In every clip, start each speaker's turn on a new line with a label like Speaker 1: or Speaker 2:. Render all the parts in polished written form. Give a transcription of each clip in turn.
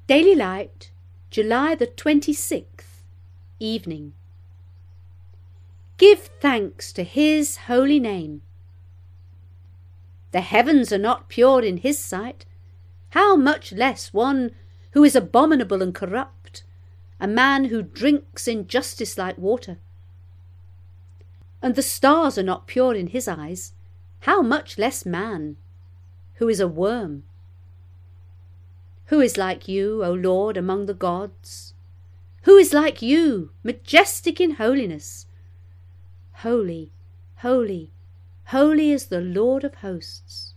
Speaker 1: Daily Light, July the 26th, evening. Give thanks to his holy name. The heavens are not pure in his sight, how much less one who is abominable and corrupt, a man who drinks injustice like water. And the stars are not pure in his eyes, how much less man, who is a worm. Who is like you, O Lord, among the gods? Who is like you, majestic in holiness? Holy, holy, holy is the Lord of hosts.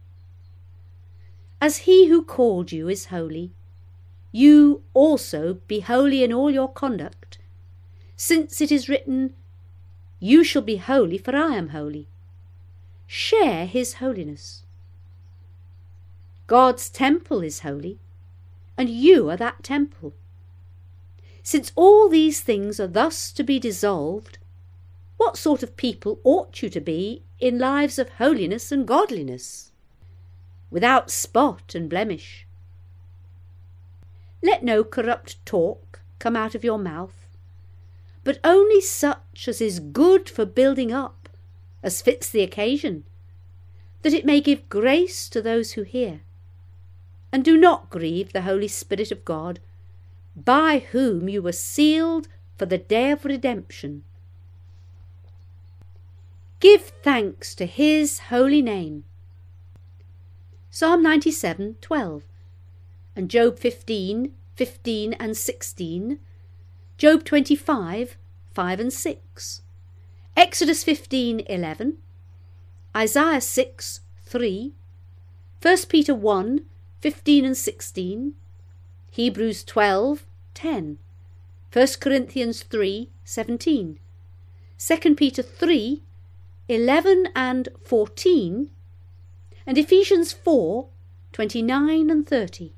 Speaker 1: As he who called you is holy, you also be holy in all your conduct, since it is written, "You shall be holy, for I am holy." Share his holiness. God's temple is holy, and you are that temple. Since all these things are thus to be dissolved, what sort of people ought you to be in lives of holiness and godliness, without spot and blemish? Let no corrupt talk come out of your mouth, but only such as is good for building up, as fits the occasion, that it may give grace to those who hear. And do not grieve the Holy Spirit of God, by whom you were sealed for the day of redemption. Give thanks to his holy name. Psalm 97:12, and Job 15:15 and 16, Job 25:5 and 6, Exodus 15:11, Isaiah 6:3, 1 Peter 1:15 and 16, Hebrews 12:10, 1 Corinthians 3:17, 2 Peter 3:11 and 14, and Ephesians 4:29 and 30.